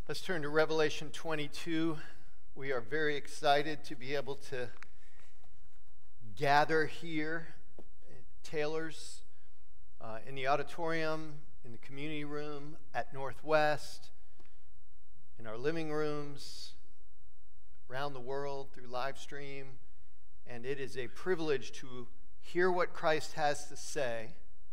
Let's turn to Revelation 22. We are very excited to be able to gather here at Taylor's, in the auditorium, in the community room, at Northwest, in our living rooms, around the world through live stream. And it is a privilege to hear what Christ has to say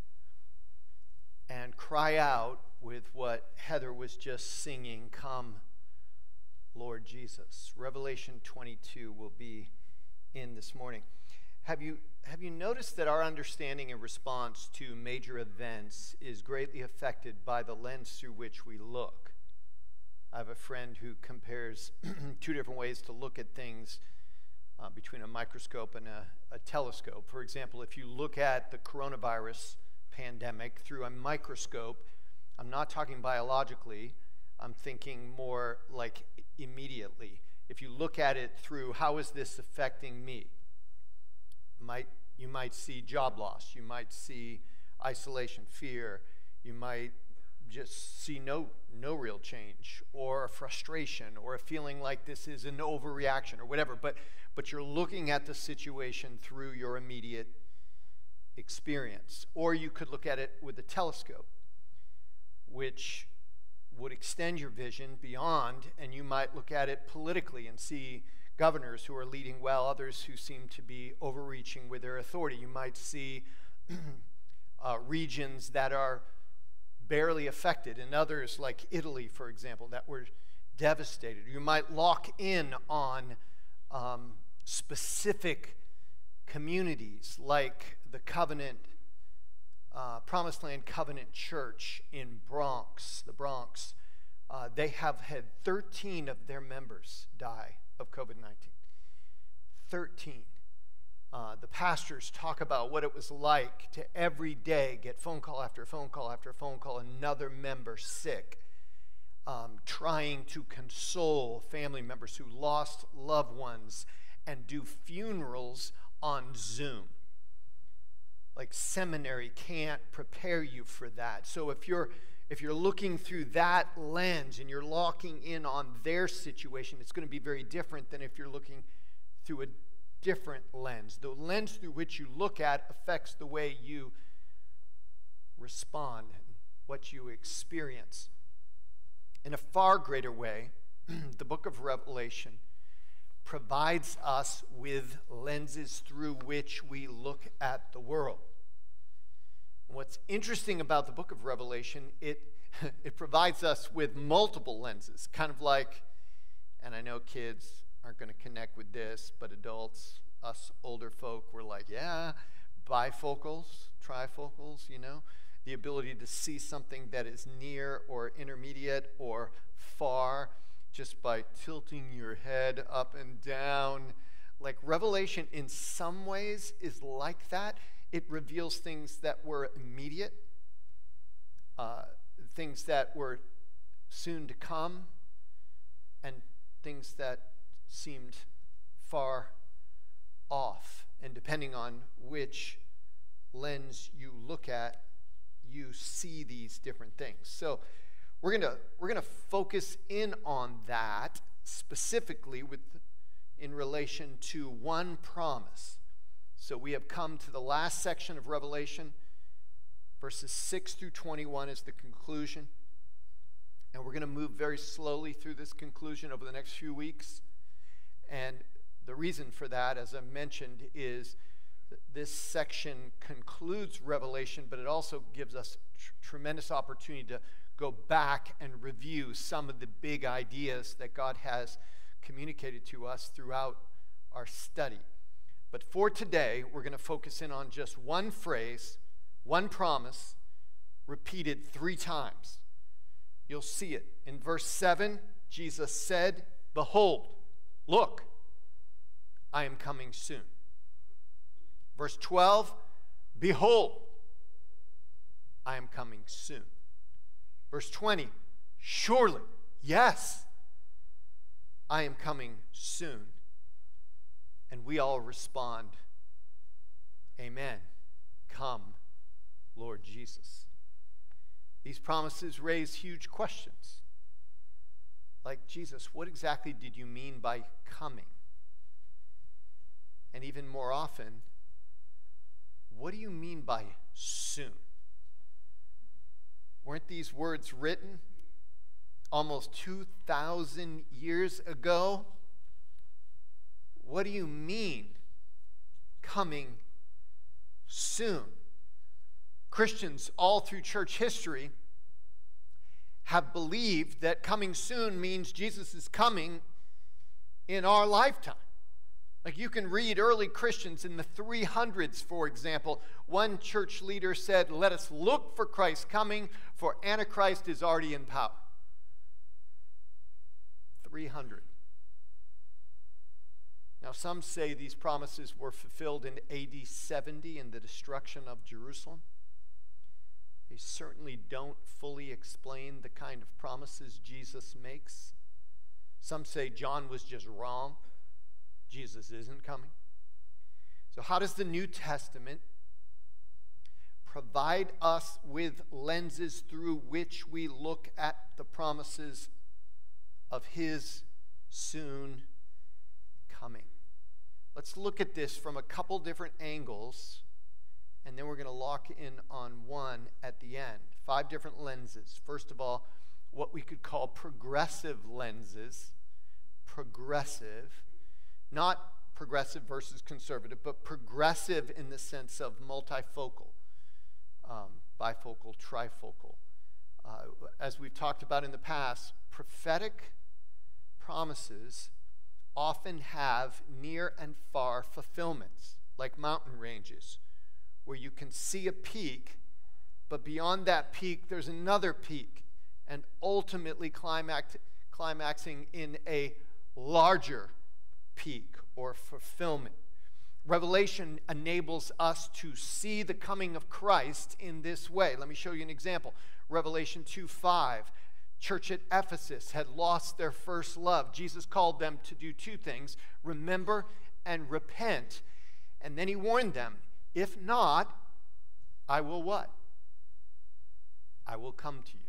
and cry out with what Heather was just singing, "Come, Lord Jesus." Revelation 22 will be in this morning. Have you noticed that our understanding and response to major events is greatly affected by the lens through which we look? I have a friend who compares two different ways to look at things between a microscope and a telescope. For example, if you look at the coronavirus pandemic through a microscope, I'm not talking biologically, I'm thinking more like immediately. If you look at it through, how is this affecting me? You might see job loss, you might see isolation, fear, you might just see no real change, or frustration, or a feeling like this is an overreaction, or whatever. But you're looking at the situation through your immediate experience. Or you could look at it with a telescope, which would extend your vision beyond, and you might look at it politically and see governors who are leading well, others who seem to be overreaching with their authority. You might see regions that are barely affected, and others, like Italy, for example, that were devastated. You might lock in on specific communities, like the Promised Land Covenant Church in the Bronx. They have had 13 of their members die of COVID-19. 13. The pastors talk about what it was like to every day get phone call after phone call after phone call, another member sick, trying to console family members who lost loved ones and do funerals on Zoom. Like seminary can't prepare you for that. So if you're looking through that lens and you're locking in on their situation, it's going to be very different than if you're looking through a different lens. The lens through which you look at affects the way you respond and what you experience. In a far greater way, the book of Revelation provides us with lenses through which we look at the world. What's interesting about the book of Revelation, it provides us with multiple lenses, kind of like, and I know kids aren't going to connect with this, but adults, us older folk, we're like, yeah, bifocals, trifocals, the ability to see something that is near or intermediate or far, just by tilting your head up and down. Like Revelation in some ways is like that. It reveals things that were immediate, things that were soon to come, and things that seemed far off. And depending on which lens you look at, you see these different things. So we're gonna focus in on that specifically in relation to one promise. So we have come to the last section of Revelation. Verses 6 through 21 is the conclusion. And we're going to move very slowly through this conclusion over the next few weeks. And the reason for that, as I mentioned, is that this section concludes Revelation, but it also gives us tremendous opportunity to go back and review some of the big ideas that God has communicated to us throughout our study. But for today, we're going to focus in on just one phrase, one promise, repeated 3 times. You'll see it. In verse 7, Jesus said, "Behold, look, I am coming soon." Verse 12, "Behold, I am coming soon." Verse 20, "Surely, yes, I am coming soon." And we all respond, "Amen. Come, Lord Jesus." These promises raise huge questions. Like, Jesus, what exactly did you mean by coming? And even more often, what do you mean by soon? Weren't these words written almost 2,000 years ago? What do you mean, coming soon? Christians all through church history have believed that coming soon means Jesus is coming in our lifetime. Like, you can read early Christians in the 300s, for example. One church leader said, "Let us look for Christ coming, for Antichrist is already in power." 300. Now, some say these promises were fulfilled in AD 70 in the destruction of Jerusalem. They certainly don't fully explain the kind of promises Jesus makes. Some say John was just wrong. Jesus isn't coming. So how does the New Testament provide us with lenses through which we look at the promises of his soon coming? Let's look at this from a couple different angles, and then we're going to lock in on one at the end. 5 different lenses. First of all, what we could call progressive lenses. Progressive. Not progressive versus conservative, but progressive in the sense of multifocal, bifocal, trifocal. As we've talked about in the past, prophetic promises often have near and far fulfillments, like mountain ranges, where you can see a peak, but beyond that peak, there's another peak, and ultimately climaxing in a larger peak or fulfillment. Revelation enables us to see the coming of Christ in this way. Let me show you an example. Revelation 2:5. Church at Ephesus had lost their first love. Jesus called them to do 2 things: remember and repent. And then he warned them, if not, I will what? I will come to you.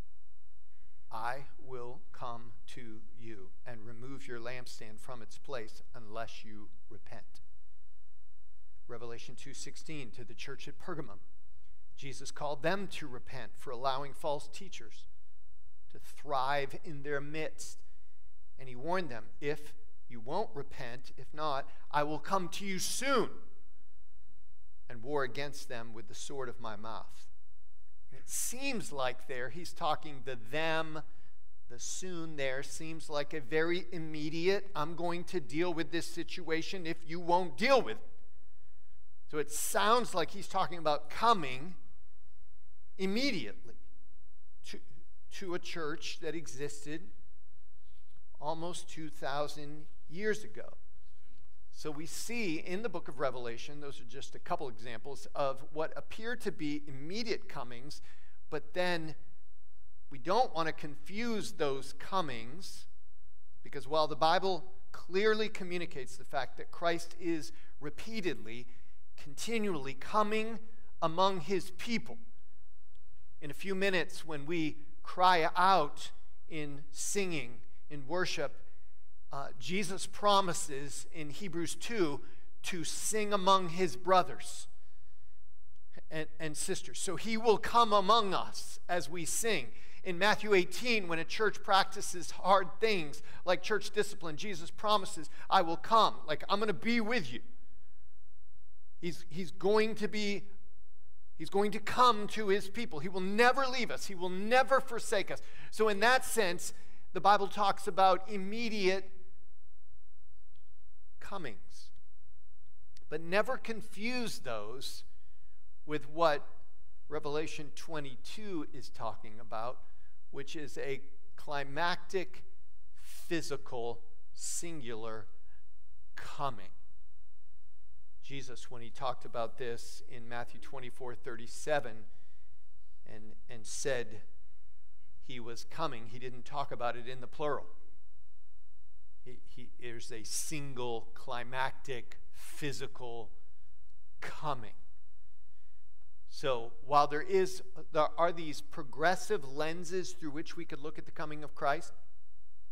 I will come to you and remove your lampstand from its place unless you repent. Revelation 2:16, to the church at Pergamum, Jesus called them to repent for allowing false teachers to thrive in their midst. And he warned them, if you won't repent, if not, I will come to you soon and war against them with the sword of my mouth. It seems like there he's talking to them. The soon there seems like a very immediate, I'm going to deal with this situation if you won't deal with it. So it sounds like he's talking about coming immediately to a church that existed almost 2,000 years ago. So we see in the book of Revelation, those are just a couple examples of what appear to be immediate comings, but then we don't want to confuse those comings, because while the Bible clearly communicates the fact that Christ is repeatedly, continually coming among his people, in a few minutes when we cry out in singing, in worship, Jesus promises in Hebrews 2 to sing among his brothers and sisters. So he will come among us as we sing. In Matthew 18, when a church practices hard things like church discipline, Jesus promises, I will come. Like, I'm going to be with you. He's going to come to his people. He will never leave us. He will never forsake us. So in that sense, the Bible talks about immediate comings. But never confuse those with what Revelation 22 is talking about, which is a climactic, physical, singular coming. Jesus, when he talked about this in Matthew 24:37 and said he was coming, he didn't talk about it in the plural. There's a single climactic physical coming. So while there are these progressive lenses through which we could look at the coming of Christ,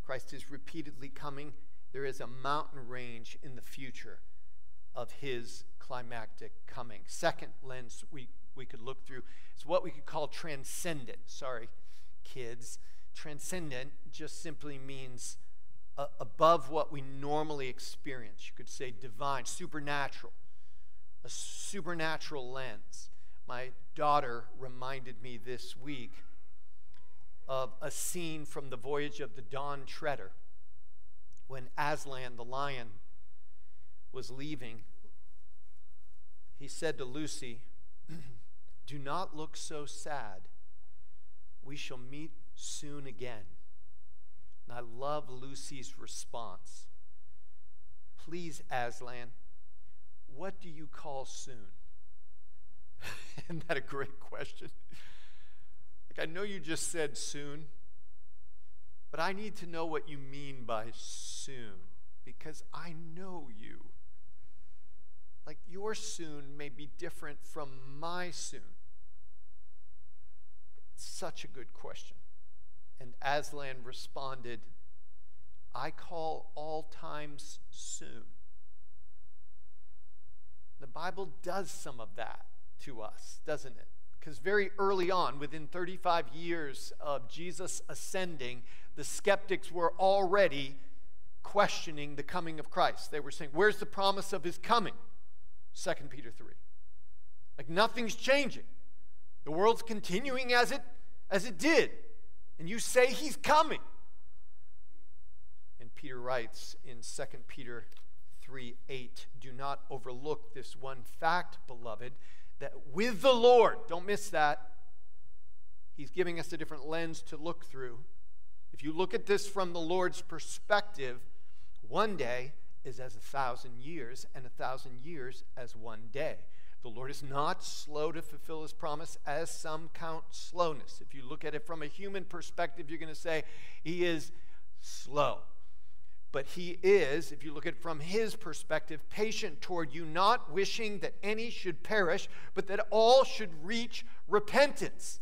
Christ is repeatedly coming. There is a mountain range in the future of his climactic coming. Second lens we could look through is what we could call transcendent. Sorry, kids. Transcendent just simply means above what we normally experience. You could say divine, supernatural, a supernatural lens. My daughter reminded me this week of a scene from the Voyage of the Dawn Treader when Aslan the lion was leaving. He said to Lucy, "Do not look so sad. We shall meet soon again." And I love Lucy's response. "Please, Aslan, what do you call soon?" Isn't that a great question? Like, I know you just said soon, but I need to know what you mean by soon, because I know you. Like, your soon may be different from my soon. It's such a good question. And Aslan responded, "I call all times soon." The Bible does some of that to us, doesn't it? Because very early on, within 35 years of Jesus ascending, the skeptics were already questioning the coming of Christ. They were saying, where's the promise of his coming? 2 Peter 3. Like, nothing's changing. The world's continuing as it did. And you say he's coming. And Peter writes in 2 Peter 3:8, "Do not overlook this one fact, beloved, that with the Lord," don't miss that, he's giving us a different lens to look through. If you look at this from the Lord's perspective, one day is as 1,000 years, and 1,000 years as one day. The Lord is not slow to fulfill his promise, as some count slowness. If you look at it from a human perspective, you're going to say he is slow. But he is, if you look at it from his perspective, patient toward you, not wishing that any should perish, but that all should reach repentance.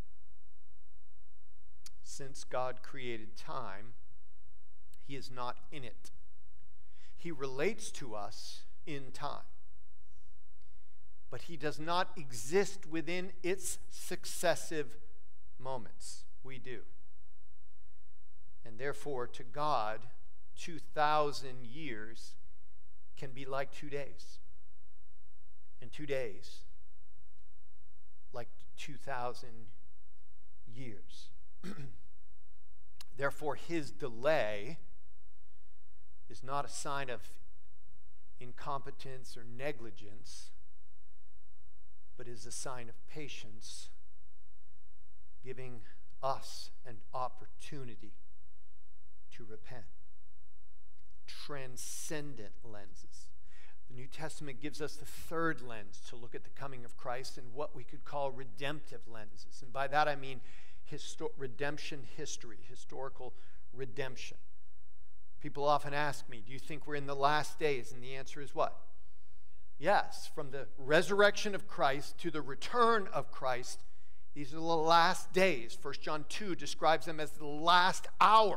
Since God created time, he is not in it. He relates to us in time, but he does not exist within its successive moments. We do. And therefore, to God, 2,000 years can be like 2 days. And 2 days like 2,000 years. Therefore, his delay is not a sign of incompetence or negligence, but is a sign of patience, giving us an opportunity to repent. Transcendent lenses. The New Testament gives us the third lens to look at the coming of Christ, and what we could call redemptive lenses. And by that I mean redemption history, historical redemption. People often ask me, do you think we're in the last days? And the answer is what? Yes. From the resurrection of Christ to the return of Christ, these are the last days. 1 John 2 describes them as the last hour.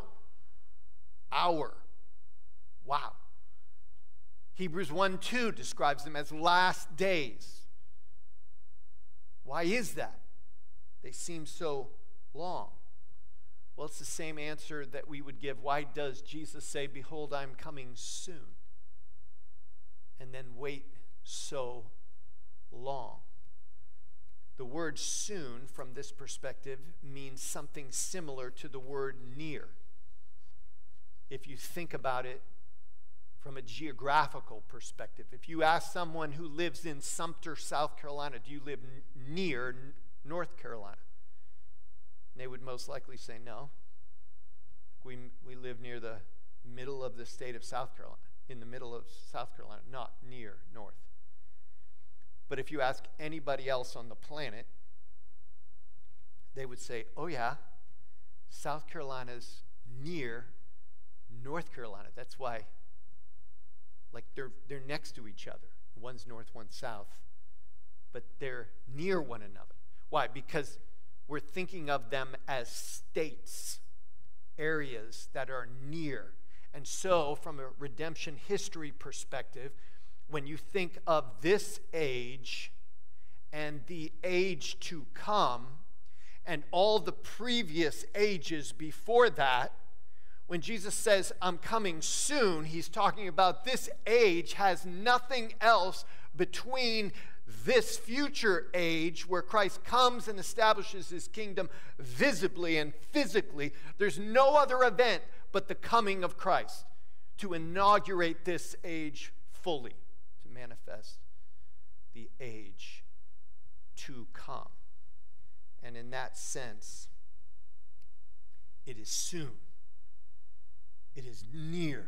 Wow. Hebrews 1:2 describes them as last days. Why is that? They seem so long. Well, it's the same answer that we would give. Why does Jesus say, "Behold, I'm coming soon," and then wait so long? The word soon, from this perspective, means something similar to the word near. If you think about it from a geographical perspective, if you ask someone who lives in Sumter, South Carolina, do you live near North Carolina? And they would most likely say no. We live near the middle of the state of South Carolina, in the middle of South Carolina, not near north. But if you ask anybody else on the planet, they would say, oh yeah, South Carolina's near North Carolina. That's why, like, they're next to each other. One's north, one's south, but they're near one another. Why? Because we're thinking of them as states. areas that are near. And so, from a redemption history perspective, when you think of this age and the age to come and all the previous ages before that, when Jesus says, I'm coming soon, he's talking about this age has nothing else between this future age where Christ comes and establishes his kingdom visibly and physically. There's no other event but the coming of Christ to inaugurate this age fully, to manifest the age to come. And in that sense, it is soon. It is near.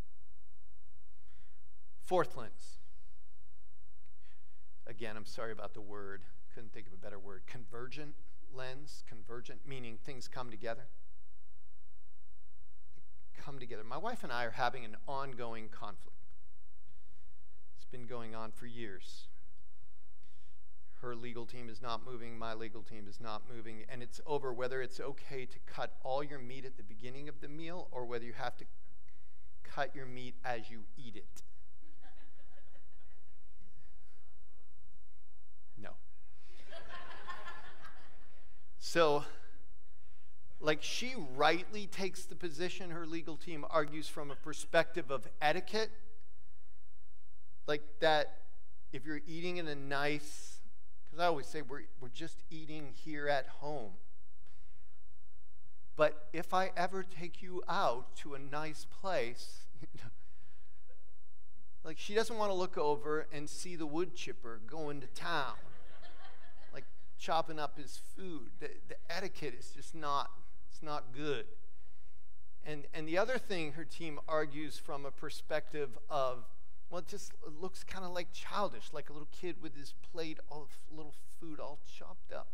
Fourth lens. Again, I'm sorry about the word. Couldn't think of a better word. Convergent lens. Convergent, meaning things come together. They come together. My wife and I are having an ongoing conflict. It's been going on for years. Her legal team is not moving. My legal team is not moving. And it's over whether it's okay to cut all your meat at the beginning of the meal or whether you have to cut your meat as you eat it. No. So, like, she rightly takes the position, her legal team argues from a perspective of etiquette, like that if you're eating in a nice, because I always say we're just eating here at home. But if I ever take you out to a nice place, like, she doesn't want to look over and see the wood chipper going to town, like chopping up his food. The etiquette is just not, it's not good. And the other thing her team argues from a perspective of, well, it just looks kind of like childish, like a little kid with his plate of little food all chopped up.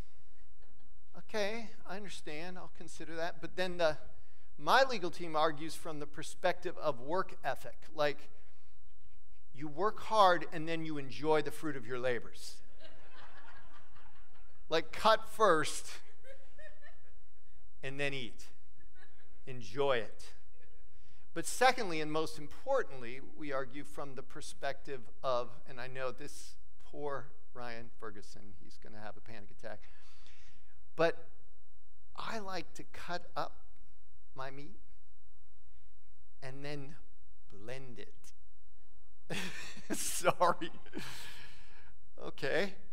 Okay, I understand. I'll consider that. But then my legal team argues from the perspective of work ethic. Like, you work hard and then you enjoy the fruit of your labors. Like, cut first and then eat. Enjoy it. But secondly, and most importantly, we argue from the perspective of, and I know this poor Ryan Ferguson, he's going to have a panic attack, but I like to cut up my meat and then blend it. Sorry. Okay.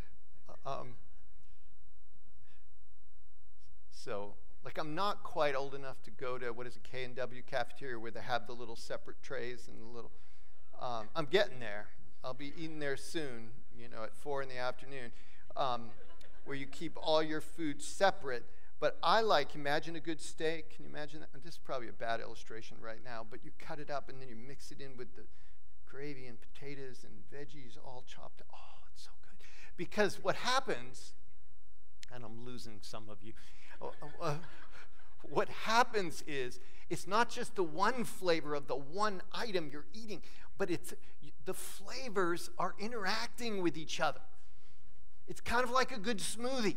So, like, I'm not quite old enough to go to, what is it, K&W cafeteria where they have the little separate trays and the little, I'm getting there. I'll be eating there soon, at 4 in the afternoon, where you keep all your food separate. But I imagine a good steak. Can you imagine that? This is probably a bad illustration right now, but you cut it up and then you mix it in with the gravy and potatoes and veggies all chopped. Oh, it's so good. Because what happens, and I'm losing some of you, what happens is it's not just the one flavor of the one item you're eating, but it's the flavors are interacting with each other. It's kind of like a good smoothie.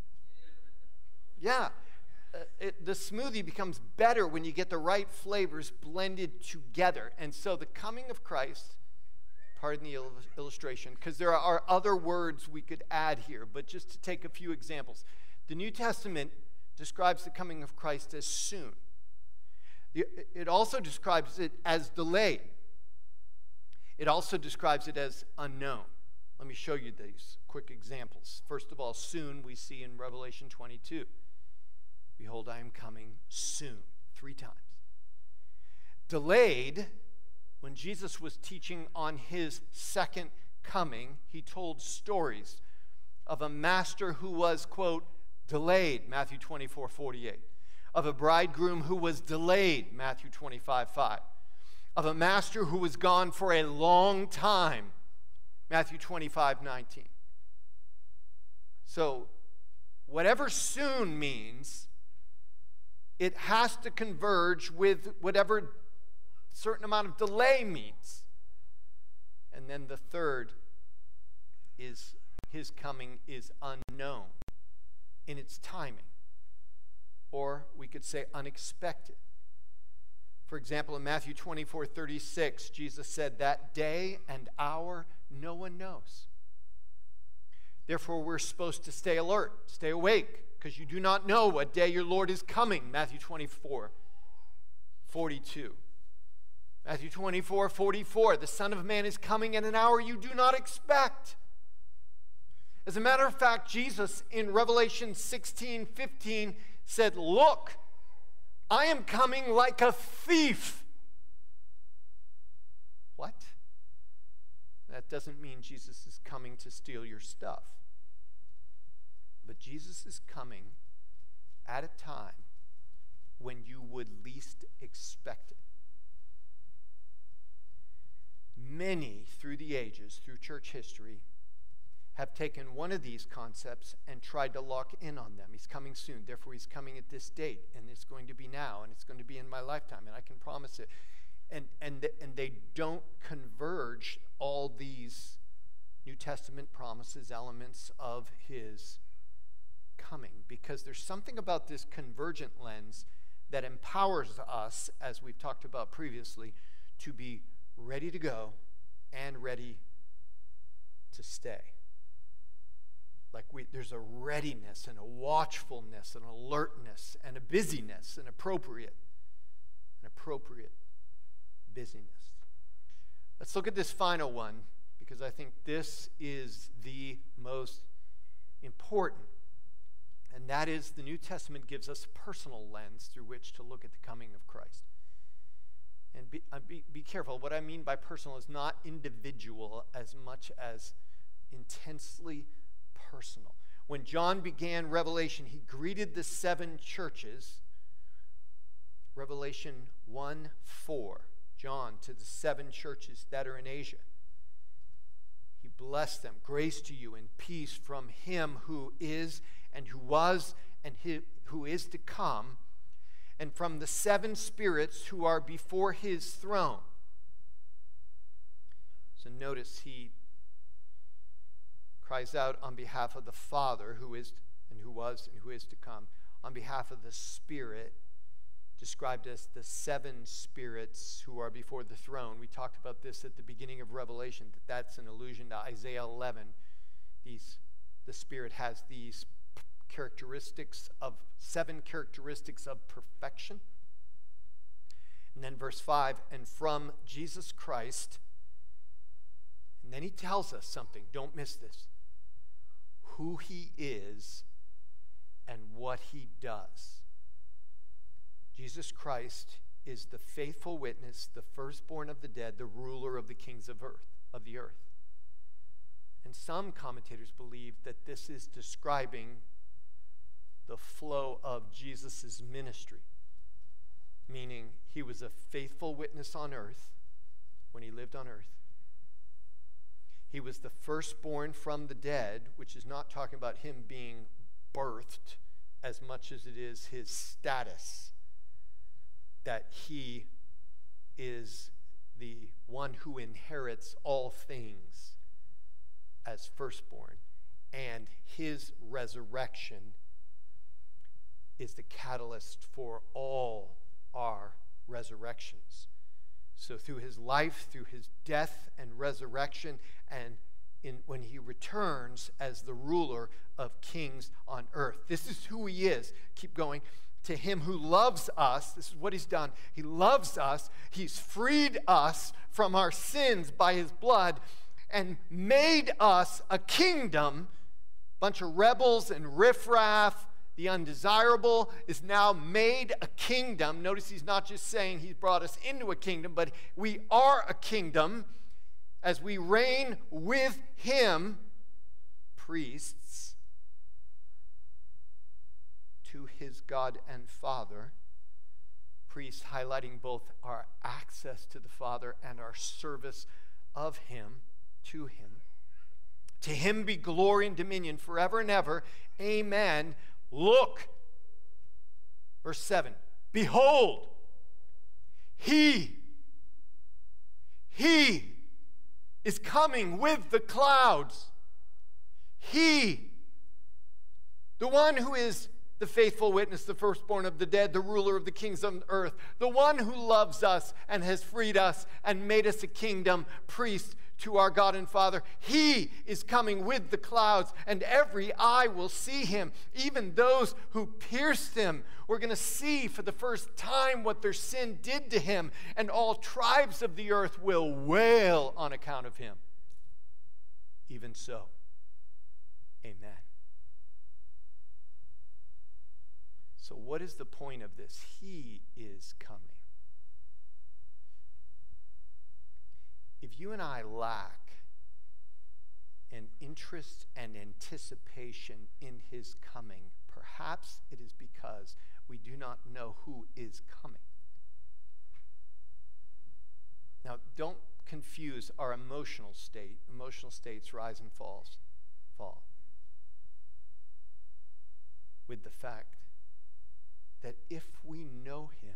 Yeah, the smoothie becomes better when you get the right flavors blended together. And so the coming of Christ, pardon the illustration, because there are other words we could add here, but just to take a few examples. The New Testament describes the coming of Christ as soon. It also describes it as delayed. It also describes it as unknown. Let me show you these quick examples. First of all, soon we see in Revelation 22. Behold, I am coming soon, 3 times. Delayed, when Jesus was teaching on his second coming, he told stories of a master who was, quote, delayed, Matthew 24:48. Of a bridegroom who was delayed, Matthew 25:5. Of a master who was gone for a long time, Matthew 25:19. So, whatever soon means, it has to converge with whatever certain amount of delay means. And then the third is his coming is unknown in its timing. Or we we could say unexpected. For example, in Matthew 24:36, Jesus said, "That day and hour no one knows." Therefore, we're supposed to stay alert, stay awake, because you do not know what day your Lord is coming. Matthew 24:42. Matthew 24:44, the Son of Man is coming at an hour you do not expect. As a matter of fact, Jesus in Revelation 16:15 said, "Look, I am coming like a thief." What? That doesn't mean Jesus is coming to steal your stuff. But Jesus is coming at a time when you would least expect it. Many through the ages, through church history, have taken one of these concepts and tried to lock in on them. He's coming soon, therefore he's coming at this date, and it's going to be now, and it's going to be in my lifetime, and I can promise it. And they don't converge all these New Testament promises, elements of his coming, because there's something about this convergent lens that empowers us, as we've talked about previously, to be ready to go and ready to stay. There's a readiness and a watchfulness and alertness and a busyness, an appropriate busyness. Let's look at this final one, because I think this is the most important. And that is, the New Testament gives us a personal lens through which to look at the coming of Christ. And be careful. What I mean by personal is not individual as much as intensely personal. When John began Revelation, he greeted the 7 churches. Revelation 1:4, John to the 7 churches that are in Asia. He blessed them. Grace to you and peace from him who is and who was and who is to come, and from the 7 spirits who are before his throne. So notice he cries out on behalf of the Father, who is and who was and who is to come, on behalf of the Spirit, described as the 7 spirits who are before the throne. We talked about this at the beginning of Revelation, that's an allusion to Isaiah 11. The Spirit has these characteristics of 7 characteristics of perfection. And then verse 5, and from Jesus Christ, and then he tells us something, don't miss this, who he is and what he does. Jesus Christ is the faithful witness, the firstborn of the dead, the ruler of the kings of the earth. And some commentators believe that this is describing the flow of Jesus' ministry, meaning he was a faithful witness on earth when he lived on earth. He was the firstborn from the dead, which is not talking about him being birthed as much as it is his status, that he is the one who inherits all things as firstborn, and his resurrection is the catalyst for all our resurrections. So through his life, through his death and resurrection, and when he returns as the ruler of kings on earth. This is who he is. Keep going. To him who loves us, this is what he's done. He loves us. He's freed us from our sins by his blood and made us a kingdom. Bunch of rebels and riffraff. The undesirable is now made a kingdom. Notice he's not just saying he's brought us into a kingdom, but we are a kingdom as we reign with him, priests, to his God and Father. Priests highlighting both our access to the Father and our service of him, to him. To him be glory and dominion forever and ever. Amen. Look, verse 7, behold, he is coming with the clouds. He, the one who is the faithful witness, the firstborn of the dead, the ruler of the kings of earth, the one who loves us and has freed us and made us a kingdom, priest to our God and Father. He is coming with the clouds, and every eye will see him, even those who pierced him. We're going to see for the first time what their sin did to him, and all tribes of the earth will wail on account of him. Even so, amen. So what is the point of this? He is coming. If you and I lack an interest and anticipation in his coming, perhaps it is because we do not know who is coming. Now, don't confuse our emotional state. Emotional states rise and fall, with the fact that if we know him,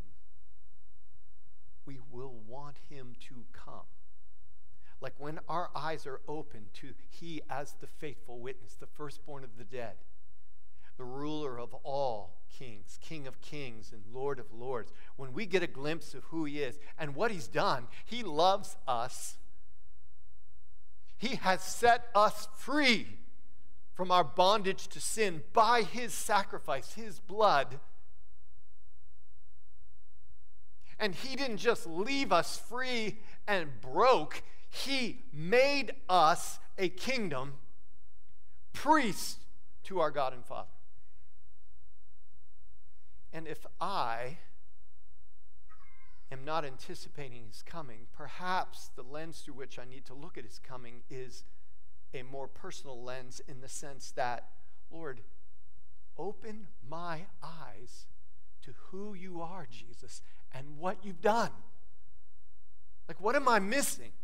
we will want him to come. Like when our eyes are open to he as the faithful witness, the firstborn of the dead, the ruler of all kings, King of kings and Lord of lords, when we get a glimpse of who he is and what he's done, he loves us. He has set us free from our bondage to sin by his sacrifice, his blood. And he didn't just leave us free and broke. He made us a kingdom, priests to our God and Father. And if I am not anticipating his coming, perhaps the lens through which I need to look at his coming is a more personal lens, in the sense that, Lord, open my eyes to who you are, Jesus, and what you've done. Like, what am I missing?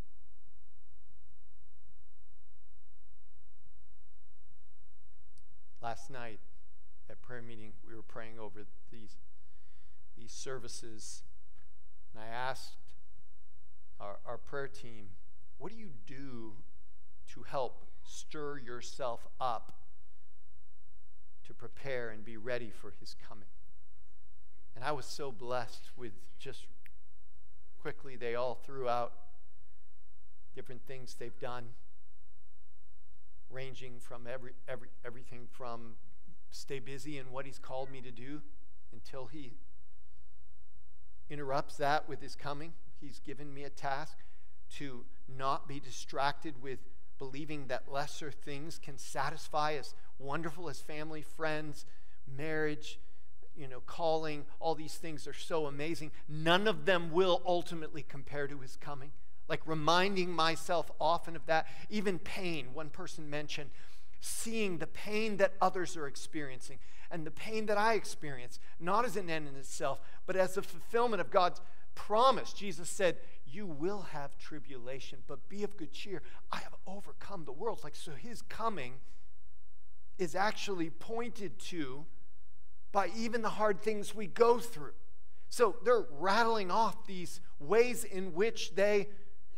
Last night at prayer meeting, we were praying over these services, and I asked our prayer team, what do you do to help stir yourself up to prepare and be ready for his coming? And I was so blessed with just quickly, they all threw out different things they've done, ranging from everything from stay busy in what he's called me to do until he interrupts that with his coming. He's given me a task to not be distracted with believing that lesser things can satisfy, as wonderful as family, friends, marriage, calling. All these things are so amazing. None of them will ultimately compare to his coming. Like reminding myself often of that. Even pain, one person mentioned, seeing the pain that others are experiencing and the pain that I experience, not as an end in itself, but as a fulfillment of God's promise. Jesus said, you will have tribulation, but be of good cheer. I have overcome the world. So his coming is actually pointed to by even the hard things we go through. So they're rattling off these ways in which they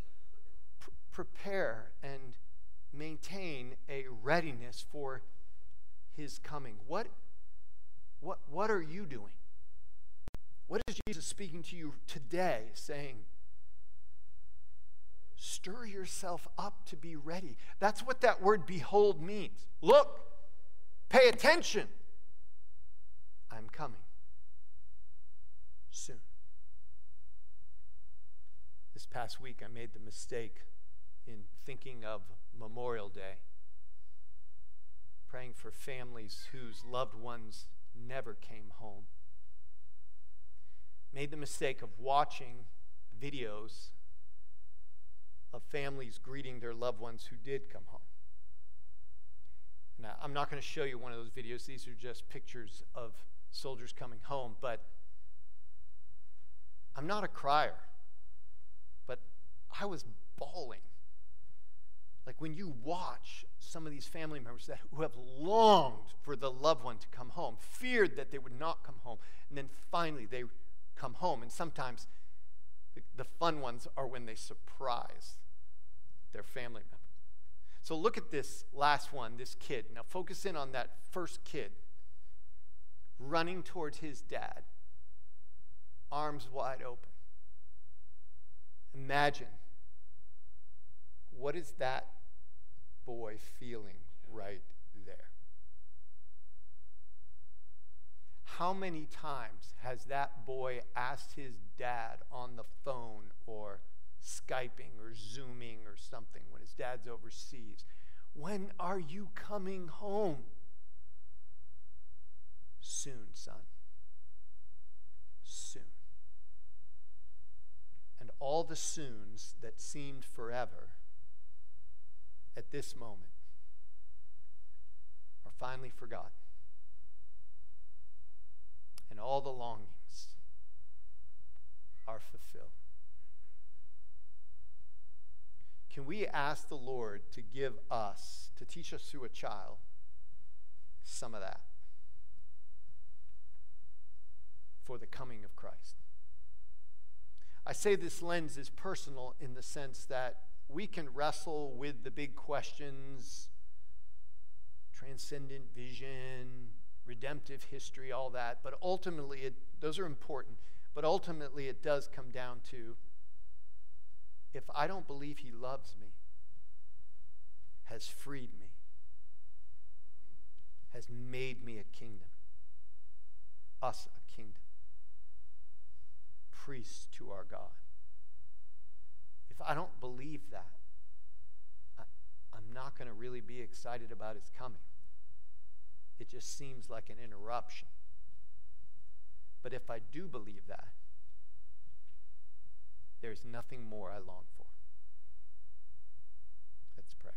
prepare and maintain a readiness for his coming. What are you doing? What is Jesus speaking to you today, saying, stir yourself up to be ready? That's what that word behold means. Look, pay attention. I'm coming soon. This past week, I made the mistake in thinking of Memorial Day, praying for families whose loved ones never came home. Made the mistake of watching videos of families greeting their loved ones who did come home. Now, I'm not going to show you one of those videos. These are just pictures of soldiers coming home, but I'm not a crier, but I was bawling. Like when you watch some of these family members who have longed for the loved one to come home, feared that they would not come home, and then finally they come home. And sometimes the fun ones are when they surprise their family members. So look at this last one, this kid. Now focus in on that first kid. running towards his dad, arms wide open. Imagine, what is that boy feeling right there? How many times has that boy asked his dad on the phone or Skyping or Zooming or something when his dad's overseas, when are you coming home? Soon, son. Soon. And all the soons that seemed forever at this moment are finally forgotten. And all the longings are fulfilled. Can we ask the Lord to give us, to teach us through a child, some of that for the coming of Christ? I say this lens is personal in the sense that we can wrestle with the big questions, transcendent vision, redemptive history, all that, but ultimately, those are important, but ultimately it does come down to, if I don't believe he loves me, has freed me, has made me a kingdom, us a kingdom, priests to our God. If I don't believe that, I'm not going to really be excited about his coming. It just seems like an interruption. But if I do believe that, there's nothing more I long for. Let's pray.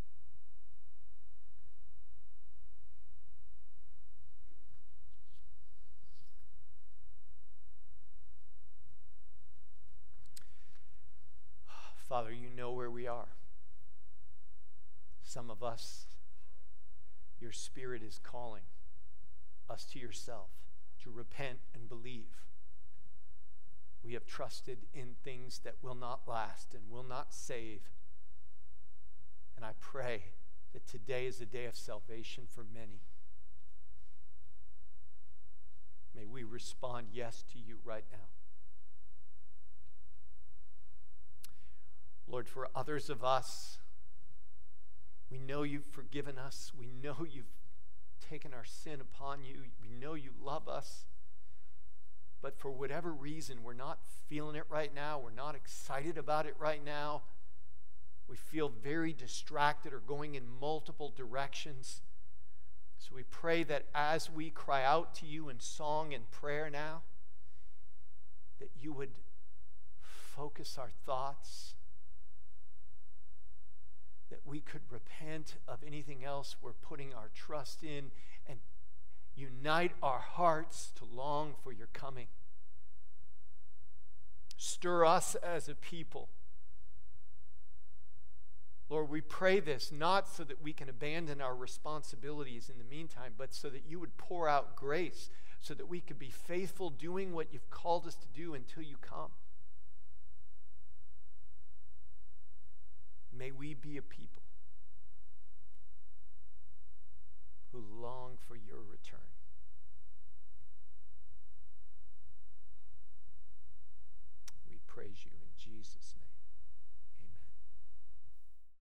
Father, you know where we are. Some of us, your Spirit is calling us to yourself, to repent and believe. We have trusted in things that will not last and will not save. And I pray that today is a day of salvation for many. May we respond yes to you right now. Lord, for others of us, we know you've forgiven us. We know you've taken our sin upon you. We know you love us. But for whatever reason, we're not feeling it right now. We're not excited about it right now. We feel very distracted or going in multiple directions. So we pray that as we cry out to you in song and prayer now, that you would focus our thoughts, that we could repent of anything else we're putting our trust in, and unite our hearts to long for your coming. Stir us as a people. Lord, we pray this not so that we can abandon our responsibilities in the meantime, but so that you would pour out grace, so that we could be faithful doing what you've called us to do until you come. May we be a people who long for your return. We praise you in Jesus' name.